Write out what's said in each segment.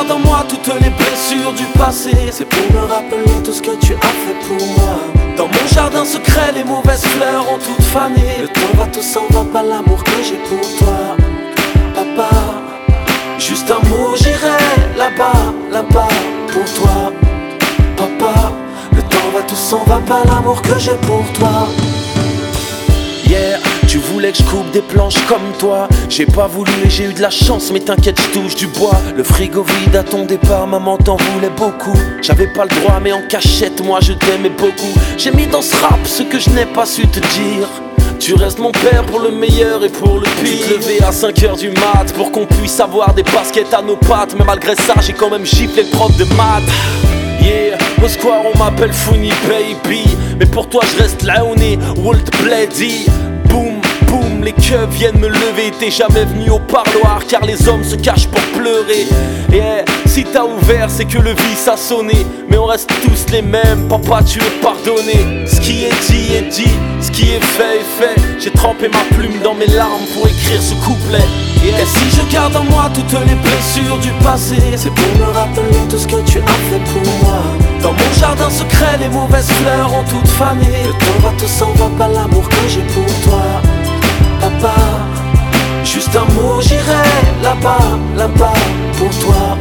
garde en moi toutes les blessures du passé, c'est pour me rappeler tout ce que tu as fait pour moi. Dans mon jardin secret, les mauvaises fleurs ont toutes fané. Le temps va, tout s'en va, pas l'amour que j'ai pour toi. Papa, juste un mot, j'irai là-bas, là-bas pour toi. Papa, le temps va, tout s'en va, pas l'amour que j'ai pour toi. Yeah, tu voulais que je coupe des planches comme toi. J'ai pas voulu et j'ai eu de la chance, mais t'inquiète, je touche du bois. Le frigo vide à ton départ, maman t'en voulait beaucoup. J'avais pas le droit, mais en cachette, moi je t'aimais beaucoup. J'ai mis dans ce rap ce que je n'ai pas su te dire. Tu restes mon père pour le meilleur et pour le pire. Tu te levais à 5h du mat pour qu'on puisse avoir des baskets à nos pattes. Mais malgré ça, j'ai quand même giflé le prof de maths. Yeah, au square on m'appelle Funny Baby, mais pour toi je reste là, on est Walt Blady. Boum, boum, les keufs viennent me lever. T'es jamais venu au parloir car les hommes se cachent pour pleurer. Yeah, si t'as ouvert c'est que le vice a sonné. Mais on reste tous les mêmes, papa tu es pardonné. Ce qui est dit, ce qui est fait. J'ai trempé ma plume dans mes larmes pour écrire ce couplet. Yeah. Et si je garde en moi toutes les blessures du passé, c'est pour me rappeler tout ce que tu as fait pour moi. Dans mon jardin secret, les mauvaises fleurs ont toutes fané. Le temps va, tout s'en va, pas l'amour que j'ai pour toi. Papa, juste un mot, j'irai là-bas, là-bas pour toi.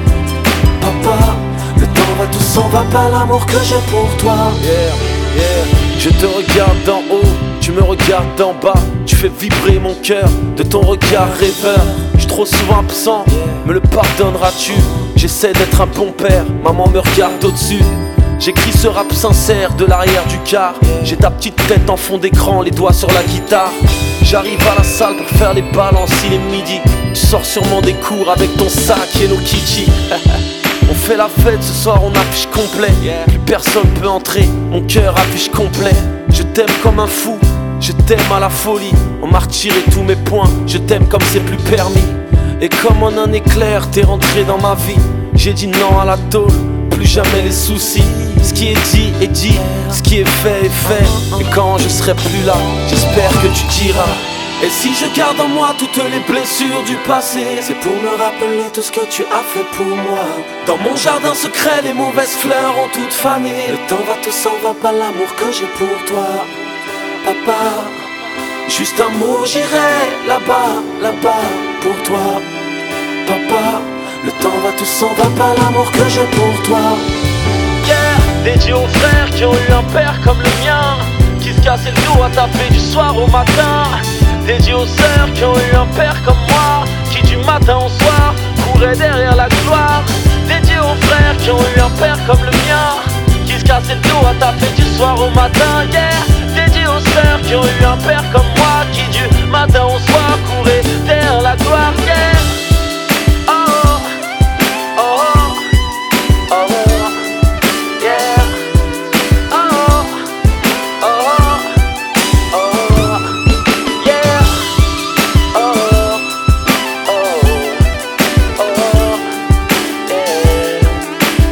Papa, le temps va, tout s'en va, pas l'amour que j'ai pour toi. Yeah, yeah. Je te regarde d'en haut, tu me regardes d'en bas. Tu fais vibrer mon cœur de ton regard rêveur. J'suis trop souvent absent, me le pardonneras-tu? J'essaie d'être un bon père, maman me regarde au-dessus. J'écris ce rap sincère de l'arrière du car. J'ai ta petite tête en fond d'écran, les doigts sur la guitare. J'arrive à la salle pour faire les balances, il est midi. Tu sors sûrement des cours avec ton sac Hello Kitty. On fait la fête, ce soir on affiche complet. Plus personne peut entrer, mon cœur affiche complet. Je t'aime comme un fou, je t'aime à la folie. On m'a retiré tous mes points, je t'aime comme c'est plus permis. Et comme en un éclair, t'es rentré dans ma vie. J'ai dit non à la tôle, plus jamais les soucis. Ce qui est dit est dit, ce qui est fait est fait. Et quand je serai plus là, j'espère que tu diras. Et si je garde en moi toutes les blessures du passé, c'est pour me rappeler tout ce que tu as fait pour moi. Dans mon jardin secret, les mauvaises fleurs ont toutes fané. Le temps va, tout s'en va, pas l'amour que j'ai pour toi. Papa, juste un mot, j'irai là-bas, là-bas pour toi. Papa, le temps va, tout s'en va, pas l'amour que j'ai pour toi. Yeah, dédié aux frères qui ont eu un père comme le mien, qui se cassait le dos à taper du soir au matin. Dédié aux sœurs qui ont eu un père comme moi, qui du matin au soir courait derrière la gloire. Dédié aux frères qui ont eu un père comme le mien, qui se cassait le dos à taper du soir au matin. Yeah, dédié aux sœurs qui ont eu un père comme moi, qui du matin au soir courait derrière la gloire. Yeah.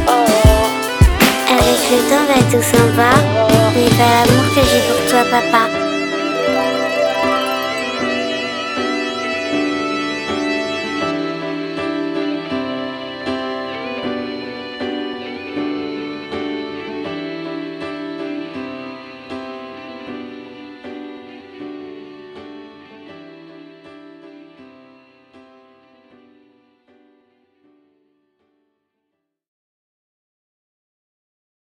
Le temps va, tout s'en va, mais pas l'amour que j'ai pour toi, papa.